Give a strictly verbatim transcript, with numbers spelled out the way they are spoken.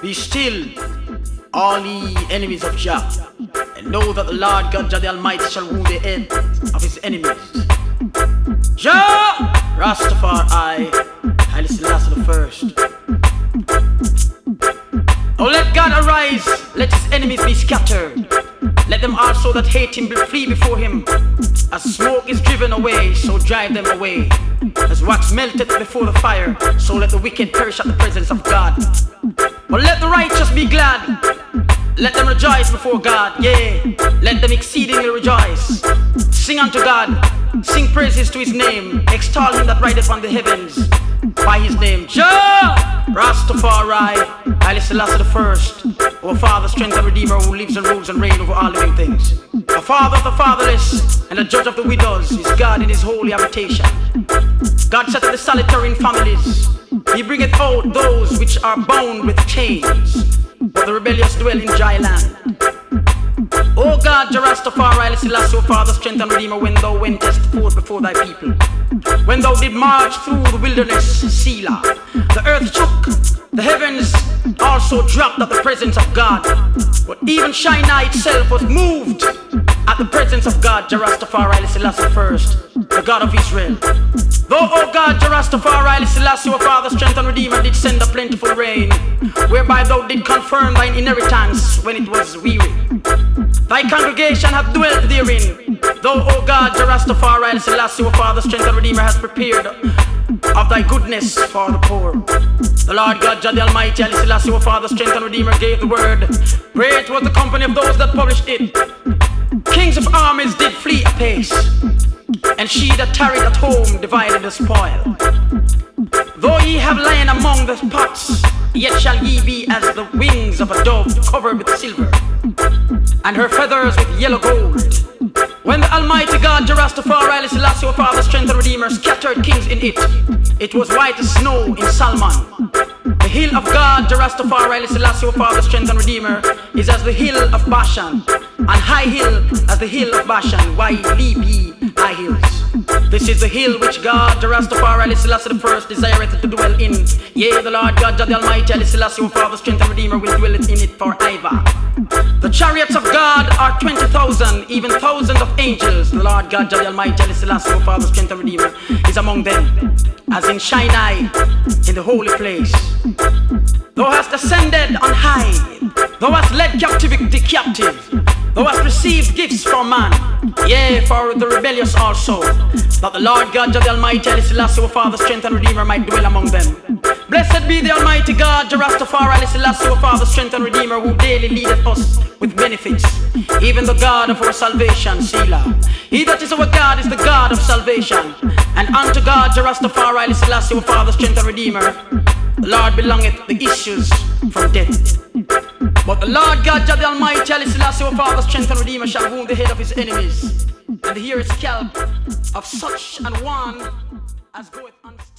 Be still, all ye enemies of Jah, and know that the Lord God Jah the Almighty shall wound the head of his enemies. Jah, Rastafari, Haile Selassie the First. Oh, let God arise, let his enemies be scattered. Let them also that hate him flee before him. As smoke is driven away, so drive them away. As wax melteth before the fire, so let the wicked perish at the presence of God. But let the righteous be glad, let them rejoice before God, yea, let them exceedingly rejoice. Sing unto God, sing praises to his name, extol him that rideth on the heavens by his name. Jah, Rastafari, Haile Selassie the First, our Father, strength and Redeemer, who lives and rules and reigns over all living things. The Father of the fatherless and the Judge of the widows is God in his holy habitation. God setteth the solitary in families. He bringeth out those which are bound with chains, but the rebellious dwell in dry land. O God, Jah Rastafari, Haile Selassie, O Father, strength and Redeemer, when thou wentest forth before thy people, when thou did march through the wilderness, Selah, the earth shook, the heavens also dropped at the presence of God. But even Sinai itself was moved at the presence of God, Jah Rastafari, Haile Selassie First, the God of Israel. Though, O God, Jah Rastafari, Haile Selassie, O Father, strength and Redeemer, did send a plentiful rain, whereby thou did confirm thine inheritance when it was weary. Thy congregation hath dwelt therein. Thou, O God, Jah Rastafari, Haile Selassie, O Father, strength and Redeemer, hast prepared of thy goodness for the poor. The Lord God, Jah the Almighty, Haile Selassie, O Father, strength and Redeemer, gave the word. Great was the company of those that published it. Kings of armies did flee apace, and she that tarried at home divided the spoil. Though ye have lain among the pots, yet shall ye be as the wings of a dove covered with silver, and her feathers with yellow gold. When the Almighty God, Jah Rastafari, Haile Selassie, O Father, strength and Redeemer, scattered kings in it, it was white as snow in Salmon. The hill of God, Jah Rastafari, Haile Selassie, O Father, strength and Redeemer, is as the hill of Bashan, and high hill as the hill of Bashan. Why leap ye high hills? This is the hill which God, Jah Rastafari, Haile Selassie the First, desireth to dwell in. Yea, the Lord God, Jah the Almighty, Haile Selassie, O Father, strength and Redeemer, will dwell in it forever. The chariots of God are twenty thousand, even thousands of angels. The Lord God, Jah the Almighty, Haile Selassie, O Father, strength and Redeemer, is among them, as in Sinai, in the holy place. Thou hast ascended on high, thou hast led captivity captive, thou hast received gifts from man, yea, for the rebellious also, that the Lord God, Jah the Almighty, Haile Selassie, O Father, strength and Redeemer, might dwell among them. Blessed be the Almighty God, Jah Rastafari, Haile Selassie, O Father, strength and Redeemer, who daily leadeth us with benefits, even the God of our salvation, Selah. He that is our God is the God of salvation, and unto God, Jah Rastafari, Haile Selassie, O Father, strength and Redeemer, the Lord belongeth the issues from death. But the Lord God, Jah the Almighty, Haile Selassie, O Father, strength and Redeemer, shall wound the head of his enemies, and the hair scalp of such an one as goeth unstained.